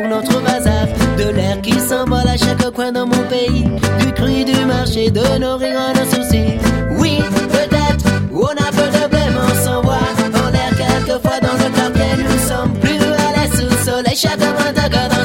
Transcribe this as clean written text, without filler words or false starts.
notre bazar, de l'air qui s'envole à chaque coin dans mon pays, du cru du marché, de nos rires, nos soucis. Oui, peut-être, on a peu de blême, on s'envoie en l'air quelquefois dans le quartier, nous sommes plus à l'aise sous le soleil, chaque matin